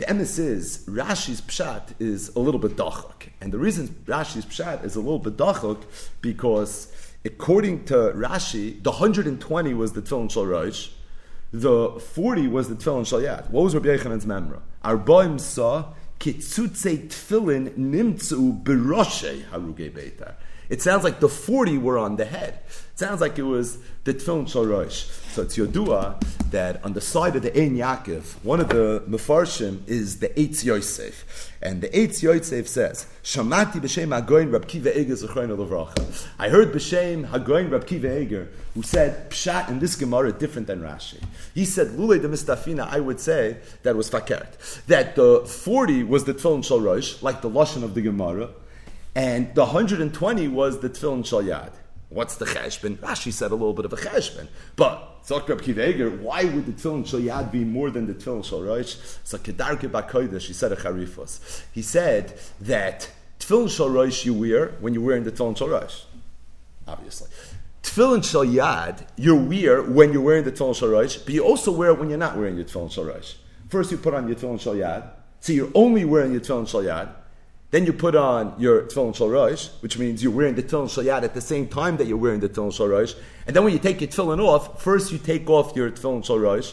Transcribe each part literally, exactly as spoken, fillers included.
The emes is, Rashi's pshat is a little bit dachak. And the reason Rashi's pshat is a little bit dachak, because according to Rashi, the one hundred twenty was the Tefillin Shal Rosh, the forty was the Tefillin Shal Yad. What was Rabbi Yechanan's memra? Arbaim saw, Kitzutze Tefillin nimtzu beroshe harugei beitar. It sounds like the forty were on the head. It sounds like it was the Tefillin Shal Rosh. So it's Yodua that on the side of the Ein Yaakov, one of the Mefarshim is the Eitz Yosef. And the Eitz Yosef says, Shamati b'shem Hagoyin Rab Kiva Eger Zechrono Levracha. I heard b'shem Hagoyin Rab Kiva Eger, who said, Pshat in this Gemara different than Rashi. He said, Lulei de Mistafina, I would say that was fakert. That the forty was the Tefillin Shal Rosh, like the Lashon of the Gemara, and the one hundred twenty was the Tefillin Shal Yad. What's the cheshbon? Rashi said a little bit of a cheshbon. But, Zok Reb Kiva Eger, why would the Tefillin Shal Yad be more than the Tefillin Shal Rosh? So Kedarke B'Kodesh, he said a charifos. He said that Tefillin Shal Rosh you wear when you're wearing the Tefillin Shal Rosh. Obviously. Tefillin Shal Yad you wear when you're wearing the Tefillin Shal Rosh, but you also wear it when you're not wearing your Tefillin Shal Rosh. First you put on your Tefillin Shal Yad, so you're only wearing your Tefillin Shal Yad. Then you put on your Tefillin Shal Rosh, which means you're wearing the Tefillin Shal Yad at the same time that you're wearing the Tefillin Shal Rosh. And then when you take your Tefillin off, first you take off your Tefillin Shal Rosh.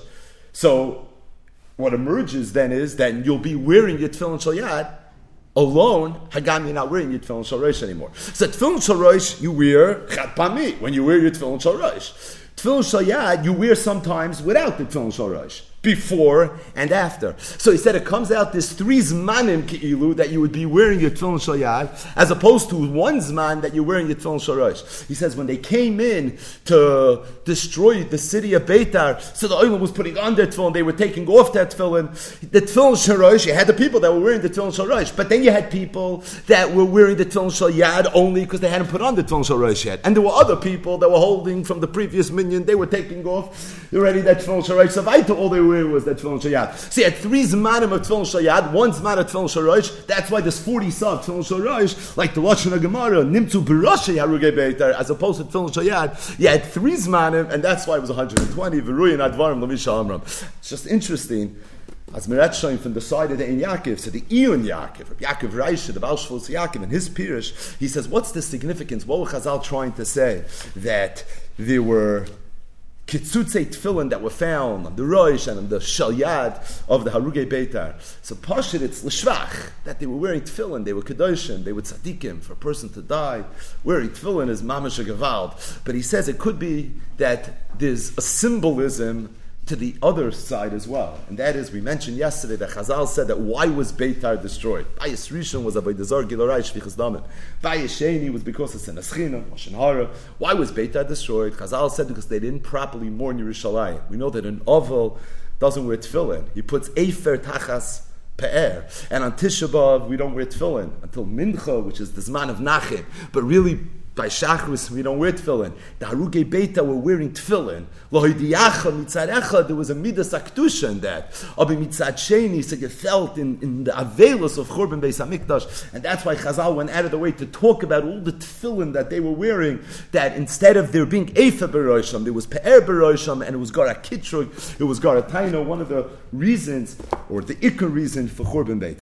So what emerges then is that you'll be wearing your Tefillin Shal Yad alone. Hagam, you're not wearing your Tefillin Shal Rosh anymore. So Tefillin Shal Rosh you wear Chad Pami when you wear your Tefillin Shal Rosh. Tefillin Shal Yad you wear sometimes without the Tefillin Shal Rosh. Before and after. So he said it comes out this three zmanim ki'ilu that you would be wearing your Tefillin Shal Yad, as opposed to one zman that you're wearing your Tefillin Shal Rosh. He says when they came in to destroy the city of Beitar, so the Olam was putting on their Tefillin, they were taking off that Tefillin. The Tefillin Shal Rosh, you had the people that were wearing the Tefillin Shal Rosh, but then you had people that were wearing the Tefillin Shal Yad only because they hadn't put on the Tefillin Shal Rosh yet. And there were other people that were holding from the previous minyan, they were taking off already that Tefillin Shal Rosh. So Vaita, all they were was that Tefillin Shal Yad. So you had three zmanim of Tefillin Shal Yad, one zman of Tefillin Shal Rosh. That's why there's forty sub Tefillin Shal Rosh, like the Lashon Gemara, Nimtzu B'Roshei Harugei Beitar, as opposed to Tefillin Shal Yad. You had three zmanim, and that's why it was one hundred twenty. V'ruyin Advarim L'Misha Amram. It's just interesting. As Meretz showing from the side of the Ein Yaakov, so the Iyun Yaakov, Yaakov Raisha, the Baal Shvus Yaakov, in his Pirish, he says, what's the significance? What were Chazal trying to say? That there were Kitzutzei Tefillin that were found on the Rosh and on the Shal Yad of the Harugei Beitar. So Pashit, it's L'Shvach, that they were wearing Tefillin, they were Kedoshim, they were Tzadikim, for a person to die. Wearing Tefillin is Mamash Gevald. But he says it could be that there's a symbolism to the other side as well. And that is, we mentioned yesterday that Chazal said that why was Beitar destroyed? Bayis Rishon was Avodah Zarah Gilorai Shvichas Damen. Bayis Sheni was because it's an Aschina, Lashon Hara. Why was Beitar destroyed? Chazal said because they didn't properly mourn Yerushalayim. We know that an Oval doesn't wear tefillin. He puts Efer Tachas Pe'er. And on Tisha B'Av, we don't wear tefillin until Mincha, which is the Zman of Nachim. But really, by Shachrus, we don't wear tefillin. The Harugei Beitar were wearing tefillin. Lohidiyacha mitzad echad, there was a midas aktusha in that. Abi mitzad sheni, so you felt in, in the avelos of Churban Beis HaMikdash. And that's why Chazal went out of the way to talk about all the tefillin that they were wearing, that instead of there being Efer Berosham, there was Pe'er Berosham, and it was Gara Kitrug, it was Gara Taino, one of the reasons, or the Iker reason for Churban Beitar.